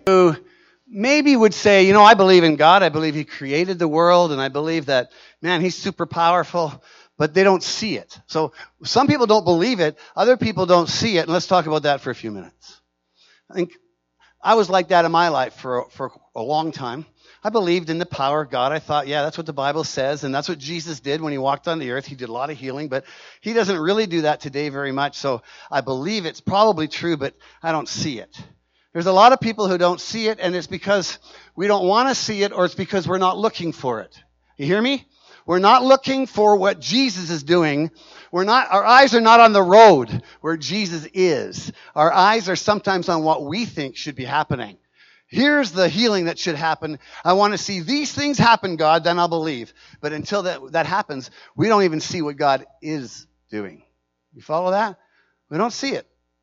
who maybe would say, I believe in God. I believe He created the world, and I believe that, man, He's super powerful, but they don't see it. So some people don't believe it. Other people don't see it. And let's talk about that for a few minutes. I think I was like that in my life for a long time. I believed in the power of God. I thought, yeah, that's what the Bible says, and that's what Jesus did when He walked on the earth. He did a lot of healing, but He doesn't really do that today very much. So I believe it's probably true, but I don't see it. There's a lot of people who don't see it, and it's because we don't want to see it, or it's because we're not looking for it. You hear me? We're not looking for what Jesus is doing. Our eyes are not on the road where Jesus is. Our eyes are sometimes on what we think should be happening. Here's the healing that should happen. I want to see these things happen, God, then I'll believe. But until that happens, we don't even see what God is doing. You follow that? We don't see it.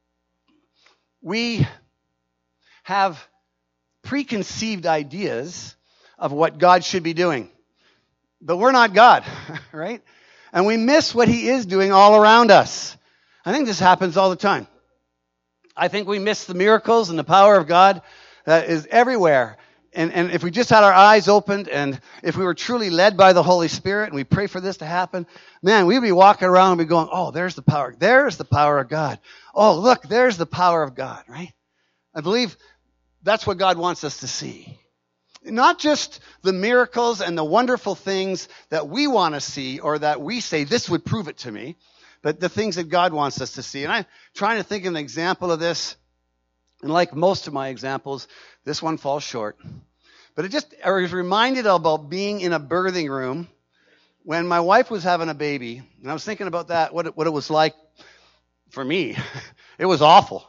We have preconceived ideas of what God should be doing. But we're not God, right? And we miss what He is doing all around us. I think this happens all the time. I think we miss the miracles and the power of God that is everywhere. And if we just had our eyes opened, and if we were truly led by the Holy Spirit, and we pray for this to happen, man, we'd be walking around and be going, oh, there's the power. There's the power of God. Oh, look, there's the power of God, right? I believe that's what God wants us to see. Not just the miracles and the wonderful things that we want to see, or that we say, this would prove it to me, but the things that God wants us to see. And I'm trying to think of an example of this. And like most of my examples, this one falls short. But I was reminded about being in a birthing room when my wife was having a baby. And I was thinking about that, what it was like for me. It was awful,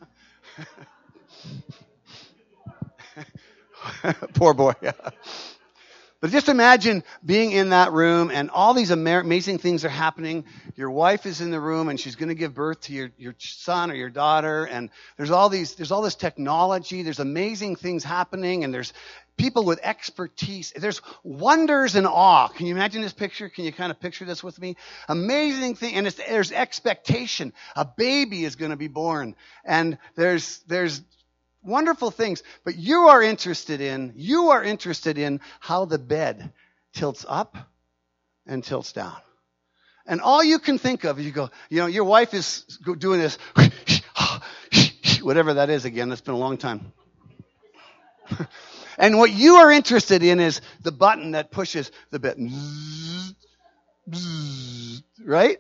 Poor boy. Yeah. But just imagine being in that room, and all these amazing things are happening. Your wife is in the room, and she's going to give birth to your son or your daughter. And there's all this technology. There's amazing things happening, and there's people with expertise. There's wonders and awe. Can you imagine this picture? Can you kind of picture this with me? Amazing thing, and there's expectation. A baby is going to be born, and there's wonderful things, but you are interested in how the bed tilts up and tilts down. And all you can think of is you go, your wife is doing this, whatever that is again, that's been a long time. And what you are interested in is the button that pushes the bed. Right?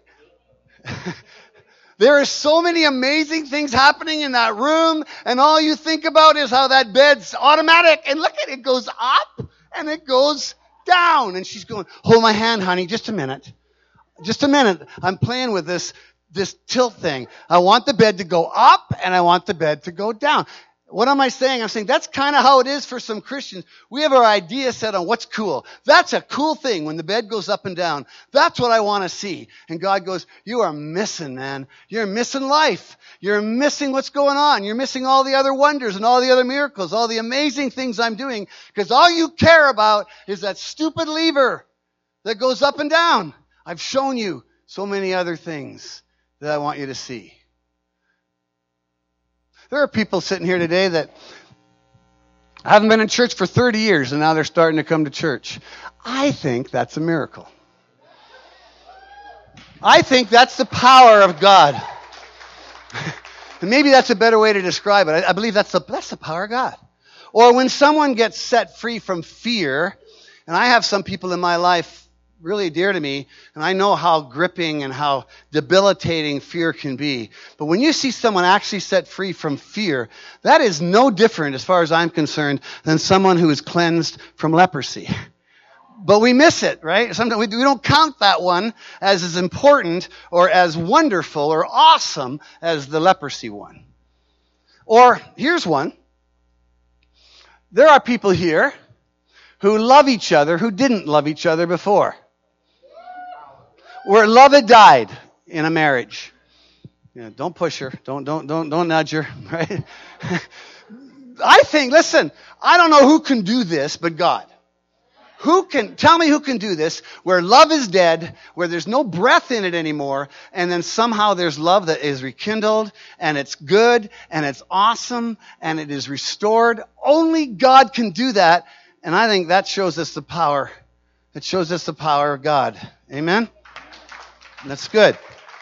There are so many amazing things happening in that room, and all you think about is how that bed's automatic. And look at it, goes up and it goes down. And she's going, hold my hand, honey, just a minute. Just a minute. I'm playing with this tilt thing. I want the bed to go up and I want the bed to go down. What am I saying? I'm saying that's kind of how it is for some Christians. We have our idea set on what's cool. That's a cool thing when the bed goes up and down. That's what I want to see. And God goes, you are missing, man. You're missing life. You're missing what's going on. You're missing all the other wonders and all the other miracles, all the amazing things I'm doing, because all you care about is that stupid lever that goes up and down. I've shown you so many other things that I want you to see. There are people sitting here today that haven't been in church for 30 years, and now they're starting to come to church. I think that's a miracle. I think that's the power of God. And maybe that's a better way to describe it. I believe that's the power of God. Or when someone gets set free from fear, and I have some people in my life really dear to me, and I know how gripping and how debilitating fear can be. But when you see someone actually set free from fear, that is no different, as far as I'm concerned, than someone who is cleansed from leprosy. But we miss it, right? Sometimes we don't count that one as important or as wonderful or awesome as the leprosy one. Or here's one. There are people here who love each other who didn't love each other before. Where love had died in a marriage. Don't push her. Don't nudge her, right? I think, listen, I don't know who can do this but God. Tell me who can do this, where love is dead, where there's no breath in it anymore, and then somehow there's love that is rekindled, and it's good, and it's awesome, and it is restored. Only God can do that, and I think that shows us the power. It shows us the power of God. Amen? That's good.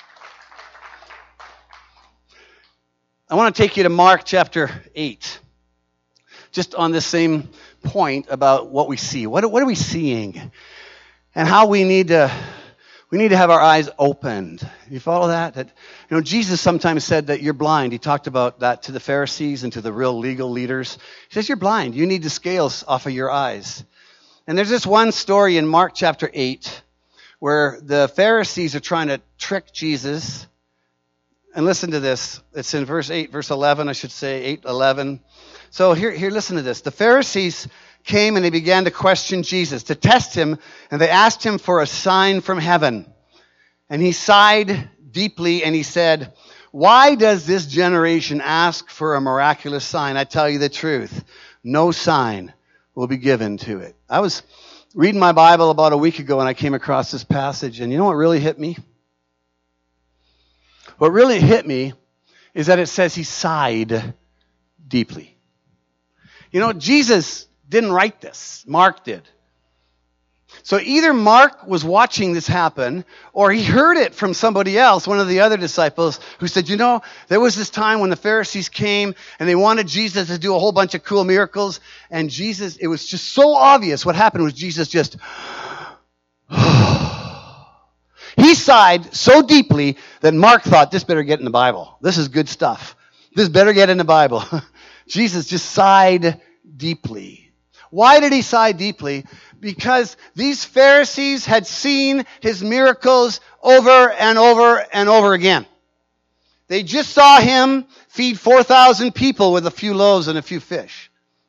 I want to take you to Mark chapter 8. Just on this same point about what we see. What are we seeing? And how we need to have our eyes opened. You follow that? Jesus sometimes said that you're blind. He talked about that to the Pharisees and to the real legal leaders. He says, you're blind. You need the scales off of your eyes. And there's this one story in Mark chapter 8 where the Pharisees are trying to trick Jesus. And listen to this. It's in verse 11, I should say, 8:11. So here, listen to this. The Pharisees came and they began to question Jesus, to test him, and they asked him for a sign from heaven. And he sighed deeply and he said, why does this generation ask for a miraculous sign? I tell you the truth, no sign will be given to it. I was reading my Bible about a week ago and I came across this passage, and you know what really hit me? What really hit me is that it says he sighed deeply. Jesus didn't write this. Mark did. So either Mark was watching this happen, or he heard it from somebody else, one of the other disciples, who said, there was this time when the Pharisees came and they wanted Jesus to do a whole bunch of cool miracles, and Jesus, it was just so obvious. What happened was Jesus just, he sighed so deeply that Mark thought, this better get in the Bible. This is good stuff. This better get in the Bible. Jesus just sighed deeply. Why did he sigh deeply? Because these Pharisees had seen his miracles over and over and over again. They just saw him feed 4,000 people with a few loaves and a few fish.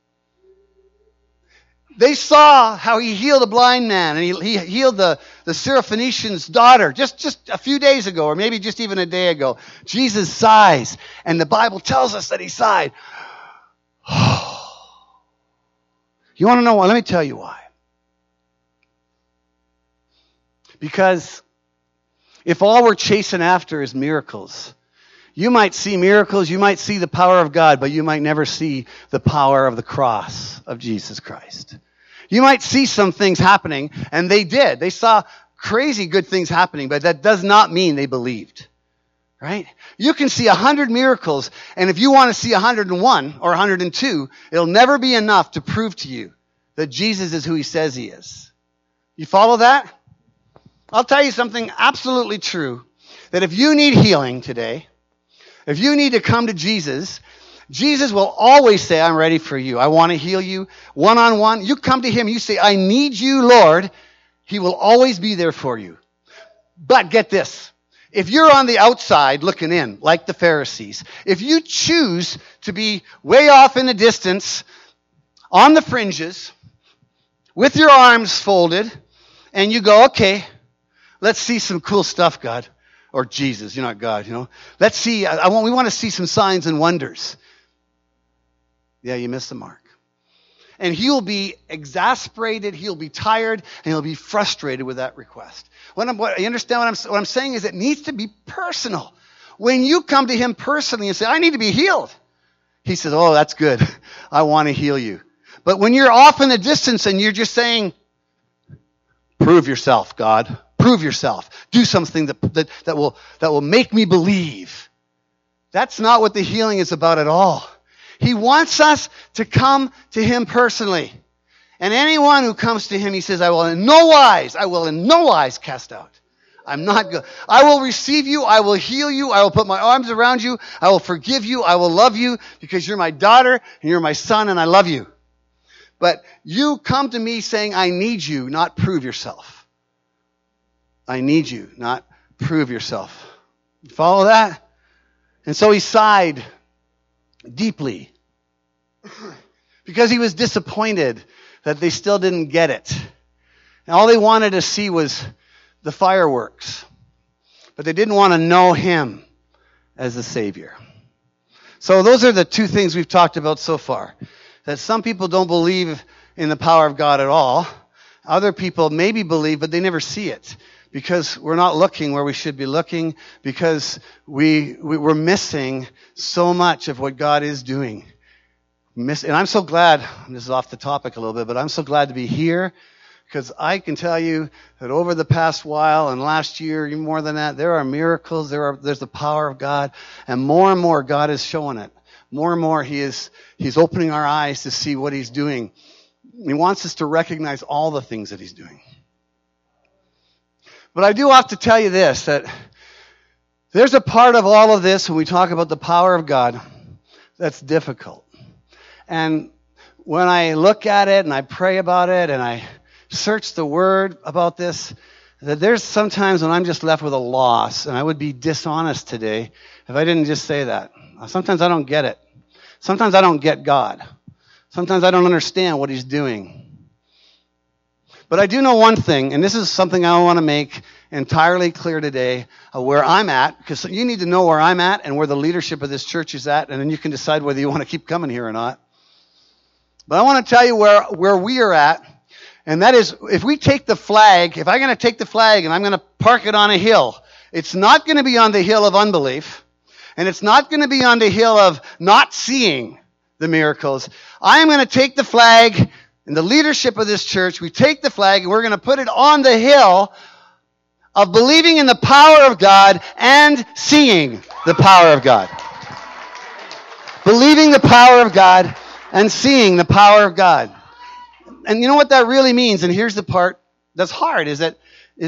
They saw how he healed a blind man, and he healed the Syrophoenician's daughter just a few days ago, or maybe just even a day ago. Jesus sighs, and the Bible tells us that he sighed. You want to know why? Let me tell you why. Because if all we're chasing after is miracles, you might see miracles, you might see the power of God, but you might never see the power of the cross of Jesus Christ. You might see some things happening, and they did. They saw crazy good things happening, but that does not mean they believed. Right? You can see 100 miracles, and if you want to see 101 or 102, it'll never be enough to prove to you that Jesus is who he says he is. You follow that? I'll tell you something absolutely true, that if you need healing today, if you need to come to Jesus, Jesus will always say, I'm ready for you. I want to heal you one-on-one. You come to him, you say, I need you, Lord. He will always be there for you. But get this. If you're on the outside looking in, like the Pharisees, if you choose to be way off in the distance, on the fringes, with your arms folded, and you go, okay, let's see some cool stuff, God. Or Jesus, you're not God, Let's see, we want to see some signs and wonders. Yeah, you missed the mark. And he'll be exasperated, he'll be tired, and he'll be frustrated with that request. You understand what I'm saying is it needs to be personal. When you come to him personally and say, I need to be healed, he says, oh, that's good. I want to heal you. But when you're off in the distance and you're just saying, prove yourself, God. Prove yourself. Do something that will make me believe. That's not what the healing is about at all. He wants us to come to him personally. And anyone who comes to him, he says, I will in no wise cast out. I'm not good. I will receive you. I will heal you. I will put my arms around you. I will forgive you. I will love you because you're my daughter and you're my son and I love you. But you come to me saying, I need you, not prove yourself. I need you, not prove yourself. You follow that? And so he sighed deeply because he was disappointed that they still didn't get it. And all they wanted to see was the fireworks. But they didn't want to know him as the Savior. So those are the two things we've talked about so far. That some people don't believe in the power of God at all. Other people maybe believe, but they never see it because we're not looking where we should be looking, because we're missing so much of what God is doing. And I'm so glad, this is off the topic a little bit, but I'm so glad to be here, because I can tell you that over the past while and last year, even more than that, there are miracles, there's the power of God, and more God is showing it. More and more He's opening our eyes to see what He's doing. He wants us to recognize all the things that He's doing. But I do have to tell you this, that there's a part of all of this when we talk about the power of God that's difficult. And when I look at it and I pray about it and I search the Word about this, that there's sometimes when I'm just left with a loss, and I would be dishonest today if I didn't just say that. Sometimes I don't get it. Sometimes I don't get God. Sometimes I don't understand what He's doing. But I do know one thing, and this is something I want to make entirely clear today, where I'm at, because you need to know where I'm at and where the leadership of this church is at, and then you can decide whether you want to keep coming here or not. But I want to tell you where we are at, and that is, if we take the flag, if I'm going to take the flag and I'm going to park it on a hill, it's not going to be on the hill of unbelief. And it's not going to be on the hill of not seeing the miracles. I am going to take the flag, and the leadership of this church, we take the flag and we're going to put it on the hill of believing in the power of God and seeing the power of God. Believing the power of God and seeing the power of God. And you know what that really means? And here's the part that's hard, is that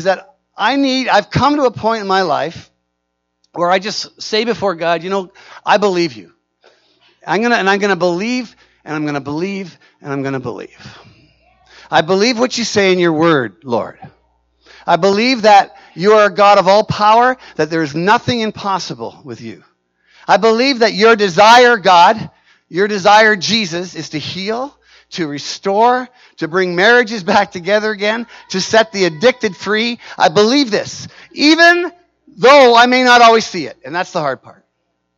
I've come to a point in my life where I just say before God, I believe you. I'm gonna believe, and I'm gonna believe, and I'm gonna believe. I believe what you say in your word, Lord. I believe that you are a God of all power, that there is nothing impossible with you. I believe that your desire, God, your desire, Jesus, is to heal, to restore, to bring marriages back together again, to set the addicted free. I believe this, even though I may not always see it. And that's the hard part.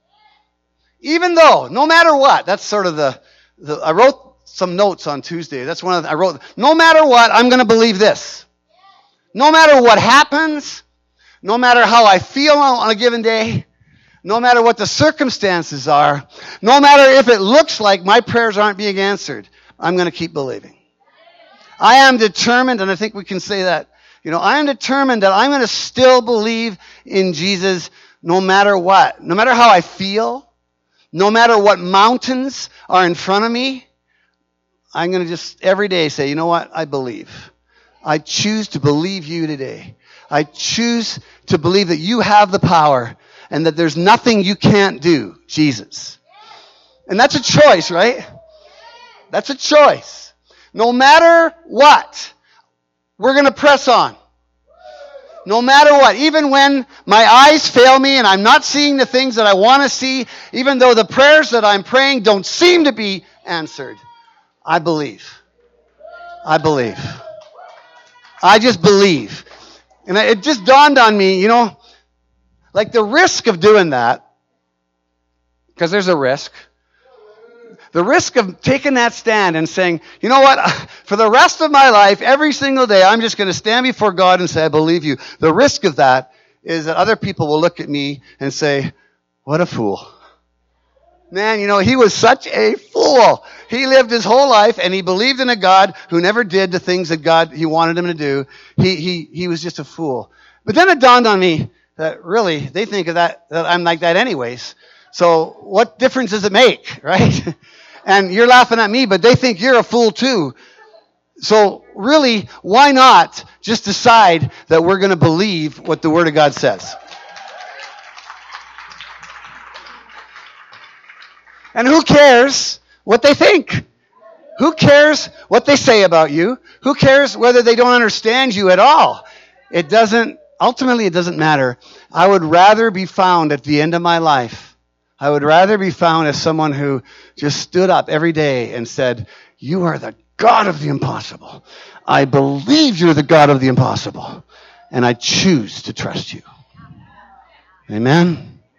Even though, no matter what, that's sort of I wrote some notes on Tuesday. That's I wrote, no matter what, I'm going to believe this. No matter what happens, no matter how I feel on a given day, no matter what the circumstances are, no matter if it looks like my prayers aren't being answered, I'm going to keep believing. I am determined, and I think we can say that, I am determined that I'm going to still believe in Jesus no matter what. No matter how I feel, no matter what mountains are in front of me, I'm going to just every day say, you know what? I believe. I choose to believe you today. I choose to believe that you have the power and that there's nothing you can't do, Jesus. And that's a choice, right? That's a choice. No matter what, we're going to press on. No matter what. Even when my eyes fail me and I'm not seeing the things that I want to see, even though the prayers that I'm praying don't seem to be answered, I believe. I believe. I just believe. And it just dawned on me, like the risk of doing that, because there's a risk. The risk of taking that stand and saying, you know what, for the rest of my life, every single day, I'm just going to stand before God and say, I believe you. The risk of that is that other people will look at me and say, what a fool. Man, he was such a fool. He lived his whole life and he believed in a God who never did the things that He wanted him to do. He was just a fool. But then it dawned on me that really, they think of that I'm like that anyways. So what difference does it make, right? And you're laughing at me, but they think you're a fool too. So really, why not just decide that we're going to believe what the Word of God says? And who cares what they think? Who cares what they say about you? Who cares whether they don't understand you at all? Ultimately, it doesn't matter. I would rather be found at the end of my life. I would rather be found as someone who just stood up every day and said, you are the God of the impossible. I believe you're the God of the impossible. And I choose to trust you. Amen?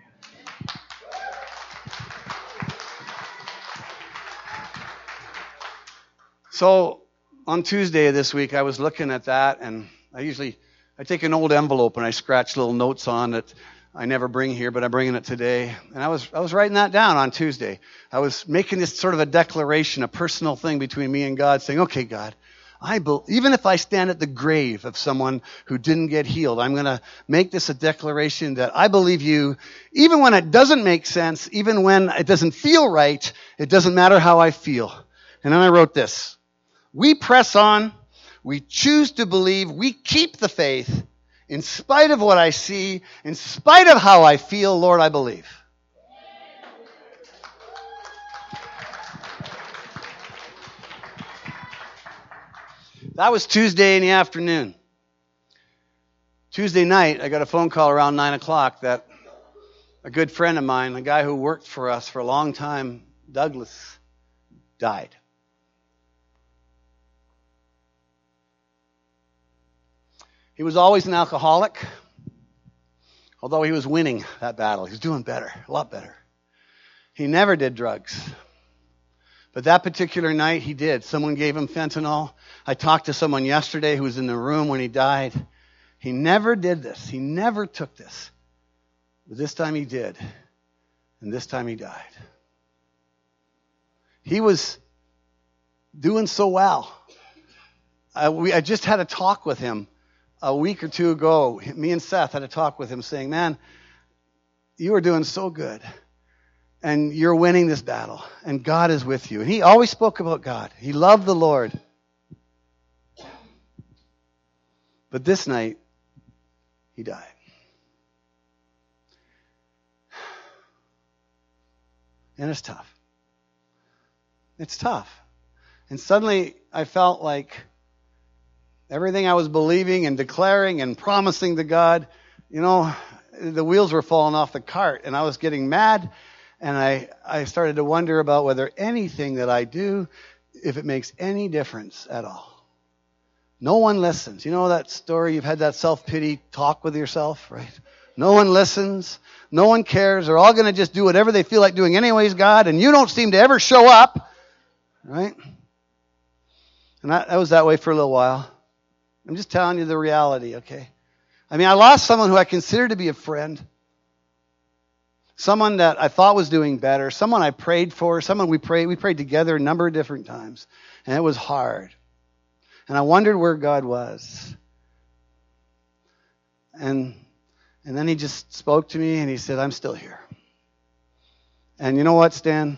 So on Tuesday of this week, I was looking at that, and I take an old envelope and I scratch little notes on it. I never bring here, but I'm bringing it today. And I was writing that down on Tuesday. I was making this sort of a declaration, a personal thing between me and God, saying, okay, God, even if I stand at the grave of someone who didn't get healed, I'm going to make this a declaration that I believe you, even when it doesn't make sense, even when it doesn't feel right, it doesn't matter how I feel. And then I wrote this: we press on, we choose to believe, we keep the faith, in spite of what I see, in spite of how I feel, Lord, I believe. That was Tuesday in the afternoon. Tuesday night, I got a phone call around 9 o'clock that a good friend of mine, a guy who worked for us for a long time, Douglas, died. He was always an alcoholic, although he was winning that battle. He was doing better, a lot better. He never did drugs. But that particular night, he did. Someone gave him fentanyl. I talked to someone yesterday who was in the room when he died. He never did this. He never took this. But this time he did. And this time he died. He was doing so well. I just had a talk with him a week or two ago. Me and Seth had a talk with him saying, man, you are doing so good. And you're winning this battle. And God is with you. And he always spoke about God. He loved the Lord. But this night, he died. And it's tough. It's tough. And suddenly, I felt like everything I was believing and declaring and promising to God, the wheels were falling off the cart. And I was getting mad. And I started to wonder about whether anything that I do, if it makes any difference at all. No one listens. You know that story? You've had that self-pity talk with yourself, right? No one listens. No one cares. They're all going to just do whatever they feel like doing anyways, God. And you don't seem to ever show up, right? And that was that way for a little while. I'm just telling you the reality, okay? I mean, I lost someone who I considered to be a friend. Someone that I thought was doing better. Someone I prayed for. Someone we prayed together a number of different times. And it was hard. And I wondered where God was. And then he just spoke to me and he said, I'm still here. And you know what, Stan?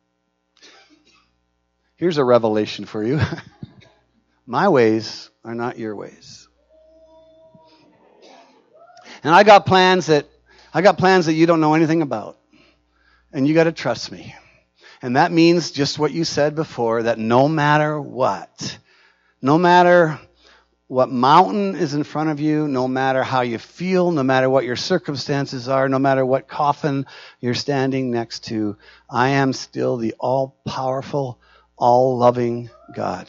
Here's a revelation for you. My ways are not your ways. And I got plans that you don't know anything about. And you got to trust me. And that means just what you said before, that no matter what mountain is in front of you, no matter how you feel, no matter what your circumstances are, no matter what coffin you're standing next to, I am still the all-powerful, all-loving God.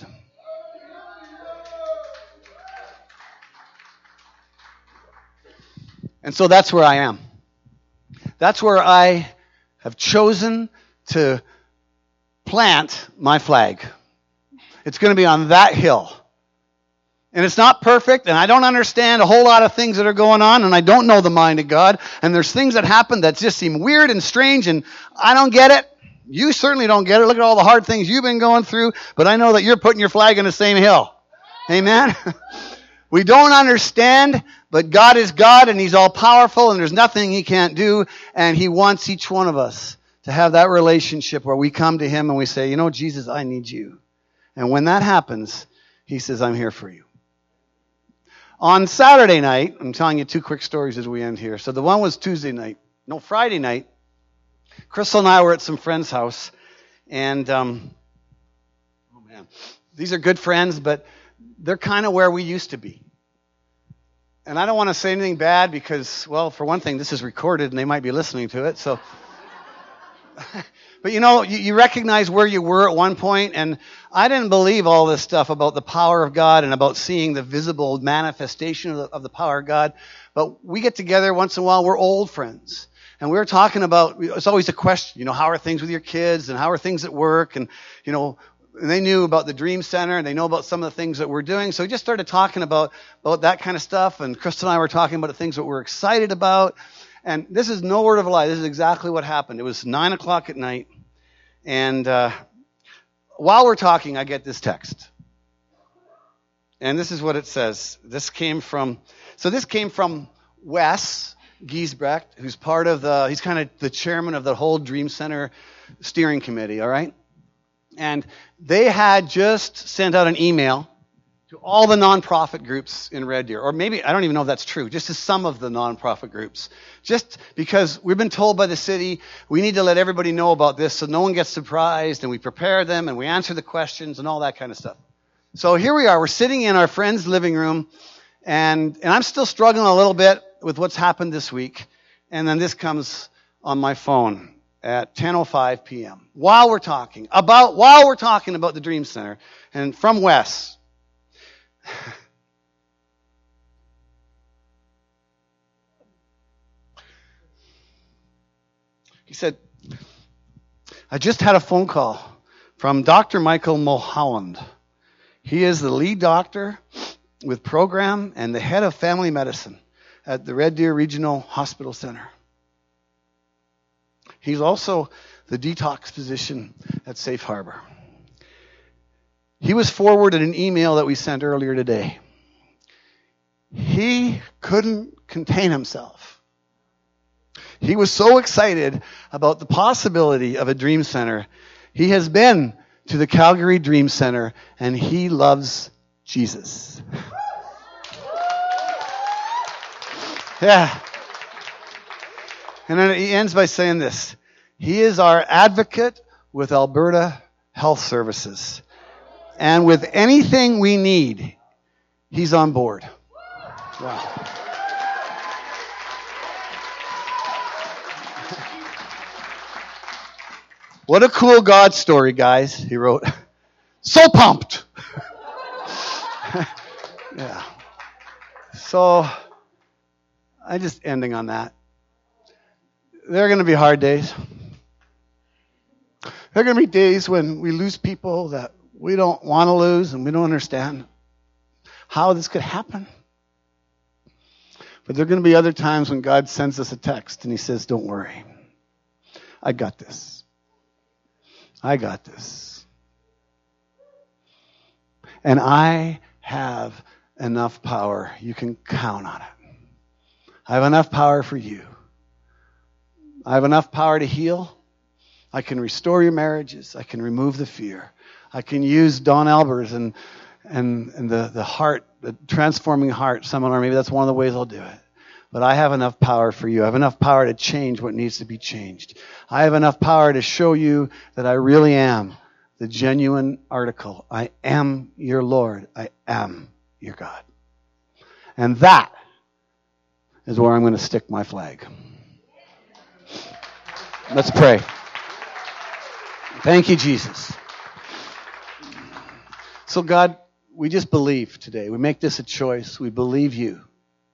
And so that's where I am. That's where I have chosen to plant my flag. It's going to be on that hill. And it's not perfect, and I don't understand a whole lot of things that are going on, and I don't know the mind of God, and there's things that happen that just seem weird and strange, and I don't get it. You certainly don't get it. Look at all the hard things you've been going through, but I know that you're putting your flag on the same hill. Amen? We don't understand, but God is God, and He's all-powerful, and there's nothing He can't do, and He wants each one of us to have that relationship where we come to Him and we say, Jesus, I need you. And when that happens, He says, I'm here for you. On Saturday night, I'm telling you two quick stories as we end here. So the one was Friday night. Crystal and I were at some friend's house, and these are good friends, but they're kind of where we used to be. And I don't want to say anything bad because, well, for one thing, this is recorded and they might be listening to it. So, but you recognize where you were at one point, and I didn't believe all this stuff about the power of God and about seeing the visible manifestation of the power of God. But we get together once in a while. We're old friends. And we were talking about, it's always a question, how are things with your kids and how are things at work? And, they knew about the Dream Center, and they know about some of the things that we're doing. So we just started talking about that kind of stuff, and Krista and I were talking about the things that we're excited about. And this is no word of a lie. This is exactly what happened. It was 9 o'clock at night, and while we're talking, I get this text. And this is what it says. This came from Wes Giesbrecht, who's he's kind of the chairman of the whole Dream Center steering committee, all right? And they had just sent out an email to all the nonprofit groups in Red Deer, or maybe, I don't even know if that's true, just to some of the nonprofit groups. Just because we've been told by the city, we need to let everybody know about this so no one gets surprised, and we prepare them, and we answer the questions, and all that kind of stuff. So here we are, we're sitting in our friend's living room, and I'm still struggling a little bit with what's happened this week, and then this comes on my phone at 10:05 p.m. while we're talking about the Dream Center, and from Wes. He said, I just had a phone call from Dr. Michael Mulholland. He is the lead doctor with program and the head of family medicine at the Red Deer Regional Hospital Center. He's also the detox physician at Safe Harbor. He was forwarded an email that we sent earlier today. He couldn't contain himself. He was so excited about the possibility of a Dream Center. He has been to the Calgary Dream Center, and he loves Jesus. Yeah. And then he ends by saying this. He is our advocate with Alberta Health Services. And with anything we need, he's on board. Wow. What a cool God story, guys, he wrote. So pumped. Yeah. So, I'm just ending on that. There are going to be hard days. There are going to be days when we lose people that we don't want to lose, and we don't understand how this could happen. But there are going to be other times when God sends us a text and he says, don't worry. I got this. I got this. And I have enough power. You can count on it. I have enough power for you. I have enough power to heal. I can restore your marriages. I can remove the fear. I can use Don Albers and the heart, the transforming heart seminar. Maybe that's one of the ways I'll do it. But I have enough power for you. I have enough power to change what needs to be changed. I have enough power to show you that I really am the genuine article. I am your Lord. I am your God. And that is where I'm going to stick my flag. Let's pray. Thank you, Jesus. So God, we just believe today. We make this a choice. We believe you.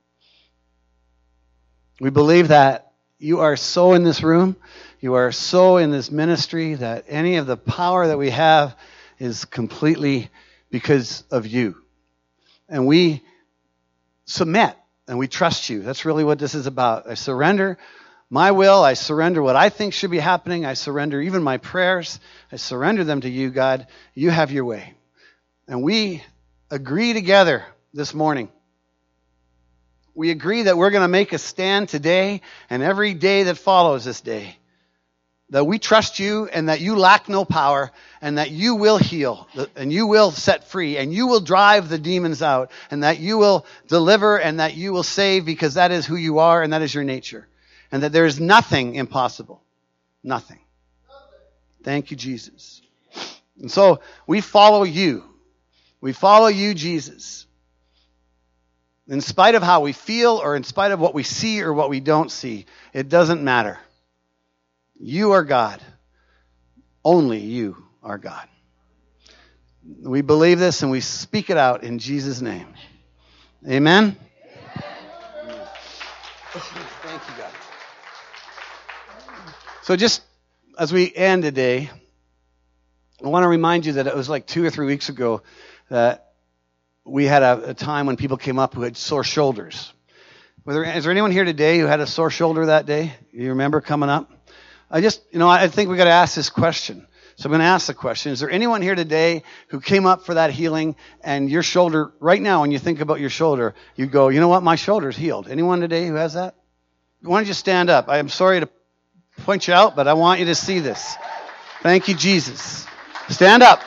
We believe that you are so in this room, you are so in this ministry, that any of the power that we have is completely because of you. And we submit and we trust you. That's really what this is about. I surrender my will. I surrender what I think should be happening. I surrender even my prayers. I surrender them to you, God. You have your way. And we agree together this morning. We agree that we're going to make a stand today and every day that follows this day. That we trust you and that you lack no power and that you will heal and you will set free and you will drive the demons out and that you will deliver and that you will save, because that is who you are and that is your nature. And that there is nothing impossible. Nothing. Thank you, Jesus. And so we follow you. We follow you, Jesus. In spite of how we feel or in spite of what we see or what we don't see, it doesn't matter. You are God. Only you are God. We believe this and we speak it out in Jesus' name. Amen? Amen. Thank you, God. So just as we end today, I want to remind you that it was like 2 or 3 weeks ago that we had a time when people came up who had sore shoulders. Is there anyone here today who had a sore shoulder that day? You remember coming up? I think we got to ask this question. So I'm going to ask the question. Is there anyone here today who came up for that healing and your shoulder, right now when you think about your shoulder, you go, you know what, my shoulder's healed. Anyone today who has that? Why don't you stand up? I am sorry to point you out, but I want you to see this. Thank you, Jesus. Stand up.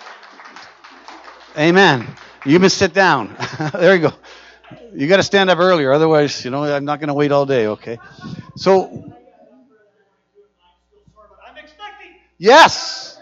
Amen. You must sit down. There you go. You got to stand up earlier. Otherwise, I'm not going to wait all day, okay? So, I'm expecting. Yes.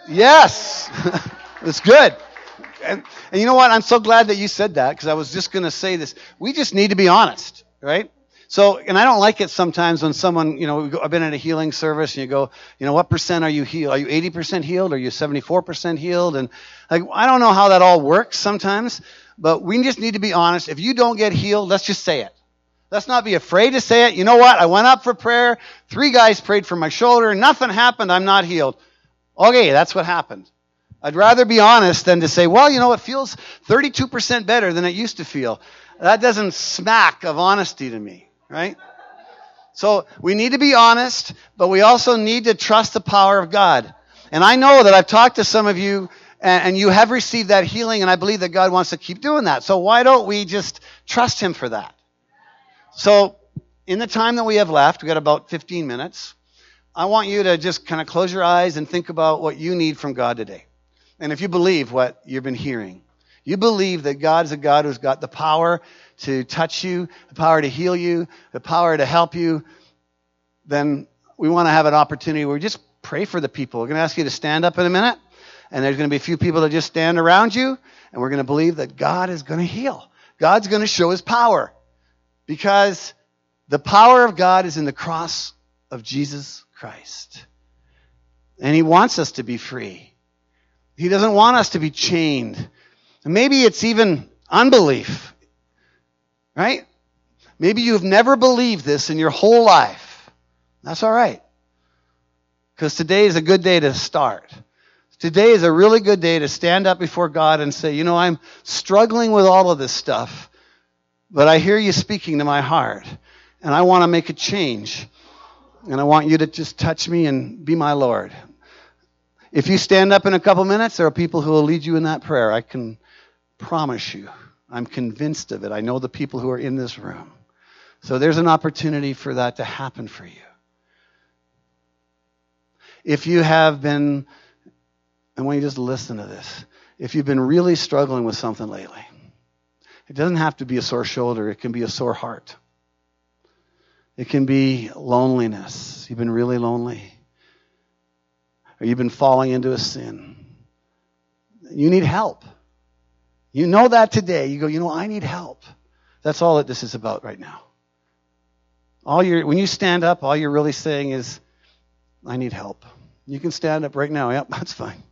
That's good. And you know what? I'm so glad that you said that, because I was just going to say this. We just need to be honest, right? So, and I don't like it sometimes when someone, I've been at a healing service and you go, what percent are you healed? Are you 80% healed? Are you 74% healed? And I don't know how that all works sometimes, but we just need to be honest. If you don't get healed, let's just say it. Let's not be afraid to say it. You know what? I went up for prayer. 3 guys prayed for my shoulder. Nothing happened. I'm not healed. Okay, that's what happened. I'd rather be honest than to say, well, it feels 32% better than it used to feel. That doesn't smack of honesty to me. Right? So we need to be honest, but we also need to trust the power of God. And I know that I've talked to some of you, and you have received that healing, and I believe that God wants to keep doing that. So why don't we just trust Him for that? So in the time that we have left, we've got about 15 minutes, I want you to just kind of close your eyes and think about what you need from God today. And if you believe what you've been hearing, you believe that God is a God who's got the power to touch you, the power to heal you, the power to help you, then we want to have an opportunity where we just pray for the people. We're going to ask you to stand up in a minute, and there's going to be a few people that just stand around you, and we're going to believe that God is going to heal. God's going to show His power, because the power of God is in the cross of Jesus Christ. And He wants us to be free. He doesn't want us to be chained. And maybe it's even unbelief. Right? Maybe you've never believed this in your whole life. That's all right. Because today is a good day to start. Today is a really good day to stand up before God and say, I'm struggling with all of this stuff, but I hear you speaking to my heart, and I want to make a change, and I want you to just touch me and be my Lord. If you stand up in a couple minutes, there are people who will lead you in that prayer. I can promise you. I'm convinced of it. I know the people who are in this room. So there's an opportunity for that to happen for you. If you have been, I want you to just listen to this. If you've been really struggling with something lately, it doesn't have to be a sore shoulder. It can be a sore heart. It can be loneliness. You've been really lonely. Or you've been falling into a sin. You need help. You know that today. You go, I need help. That's all that this is about right now. When you stand up, all you're really saying is, I need help. You can stand up right now. Yep, that's fine.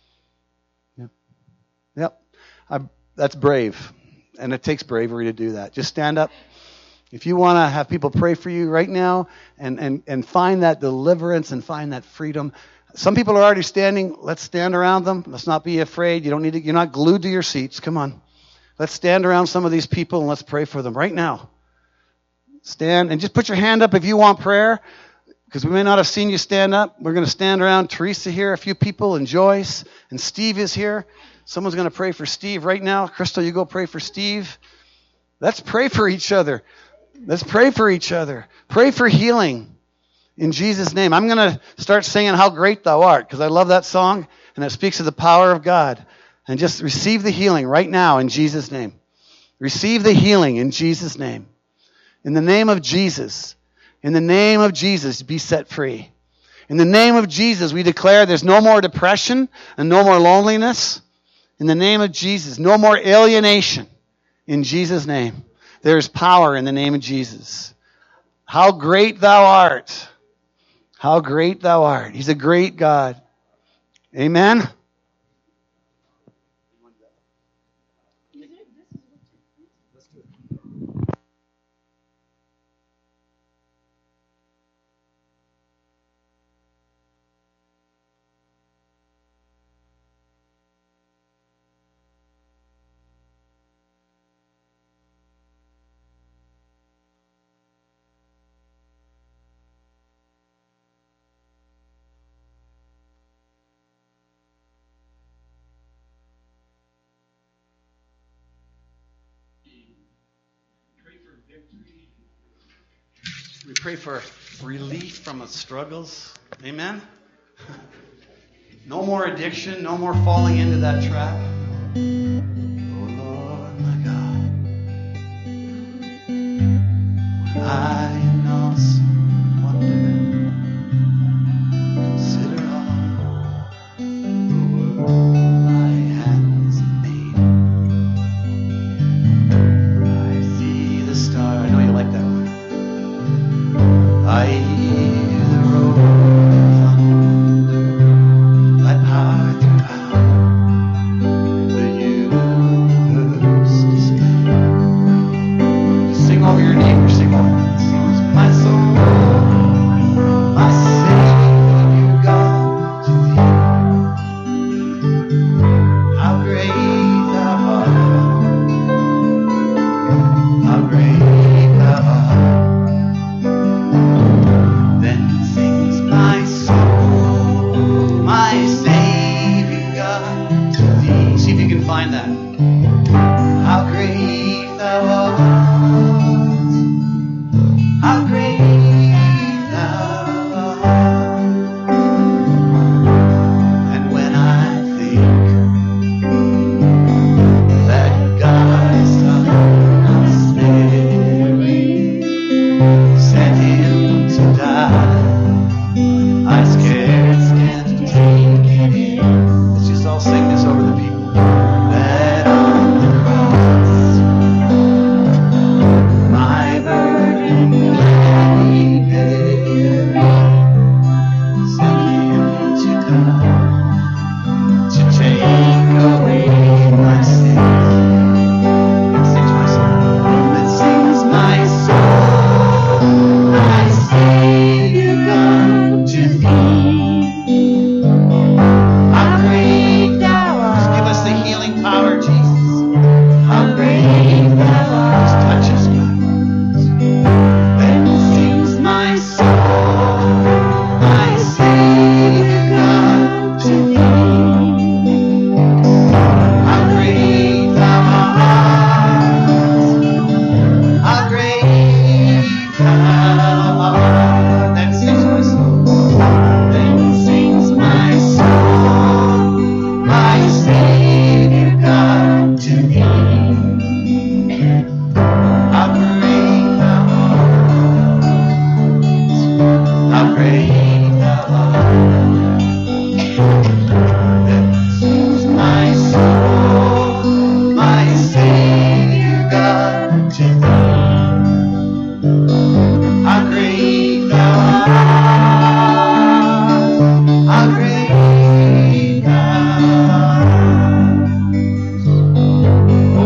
Yep. That's brave. And it takes bravery to do that. Just stand up. If you want to have people pray for you right now and find that deliverance and find that freedom. Some people are already standing. Let's stand around them. Let's not be afraid. You're not glued to your seats. Come on. Let's stand around some of these people and let's pray for them right now. Stand and just put your hand up if you want prayer, because we may not have seen you stand up. We're going to stand around. Teresa here, a few people, and Joyce, and Steve is here. Someone's going to pray for Steve right now. Crystal, you go pray for Steve. Let's pray for each other. Let's pray for each other. Pray for healing. In Jesus' name. I'm going to start singing How Great Thou Art, because I love that song, and it speaks of the power of God. And just receive the healing right now in Jesus' name. Receive the healing in Jesus' name. In the name of Jesus. In the name of Jesus, be set free. In the name of Jesus, we declare there's no more depression and no more loneliness. In the name of Jesus, no more alienation. In Jesus' name. There is power in the name of Jesus. How great thou art. How great thou art. He's a great God. Amen. We pray for relief from the struggles. Amen? No more addiction, no more falling into that trap. Oh Lord, my God, I in awesome wonder consider all the world my hands made. I see the star. I know you like that one. I hear the roar of thunder, let power throughout the universe display. Just sing over your neighbor, sing over it. Sings my soul, my Savior God, to thee. How great thou art, how great thou art. Then sings my soul, my Savior God, to thee. See if you can find that. How great thou art, how great thou art. And when I think that God is sparing, sent him to die, I scarce can take it in. Let's just all sing this over the people. That on the cross, my burden gladly bearing, sent him to die, to take away my sins. It sings my soul. It sings my soul, my Savior God, to thee. How great thou art. Just give us the healing power, Jesus. How great thou art. Just touch us, God. Then sings my soul, my Savior God, to thee. How great thou art. How great thou art. Then sings my soul. Then sings my soul, my Savior God, to thee. How great thou art. How great thou art. Then sings my soul, my Savior God, to thee. How great thou art, how great thou art.